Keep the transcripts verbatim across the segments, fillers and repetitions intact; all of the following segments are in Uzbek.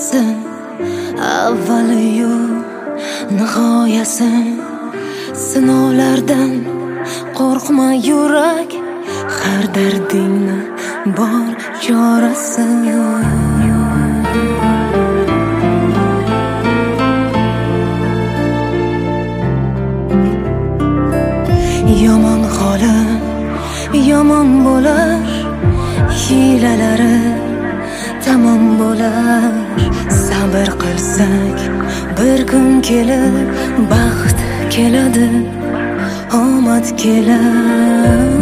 boshqasi, avvali-yu nihoyasi. Sinovlardan qo'rqma yurak, har dardingni bor chorasi. Yomon holi yomon bo'lar, hiylalari tamom bo'lar. Sabr qilsak bir kun kelib baxt keladi, omad keladi.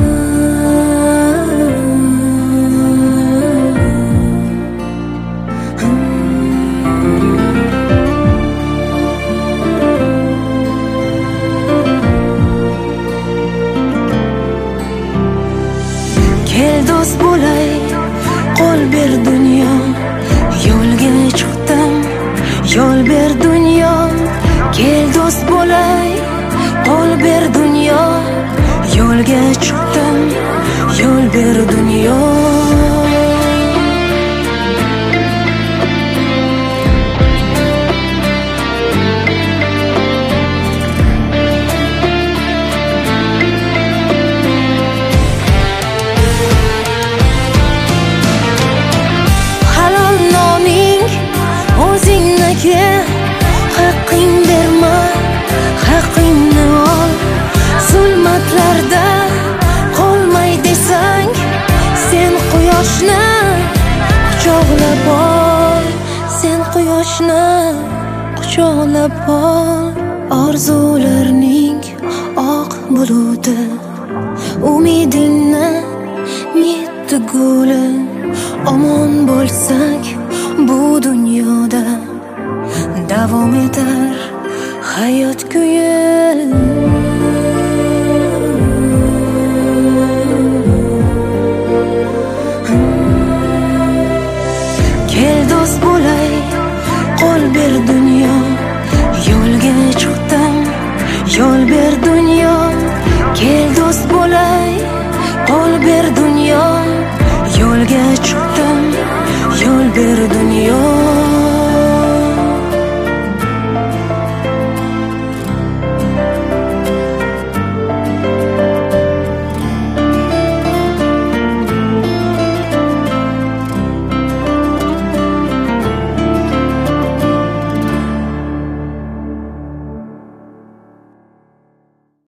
Kel do'st bo'lay, qo'l ber dunyo, yo'lga chiqdim, yo'l ber dunyo. Kel do'st bo'lay, qo'l ber dunyo, yo'lga chiqdim, yo'l ber dunyo. Haqqing berma, haqqingni ol. Zulmatlarda qolmay desang, sen quyoshni quchoqlab ol. Sen quyoshni quchoqlab ol. Orzularning oq buluti, umidingni yetti guli. Omon bo'lsak bu dunyoda, davom etar hayot kuyi. Kel do'st bo'lay, qo'l ber dunyo, yo'lga chiqdim, yo'l ber dunyo. Kel do'st bo'lay, qo'l ber dunyo, yo'lga chiqdim.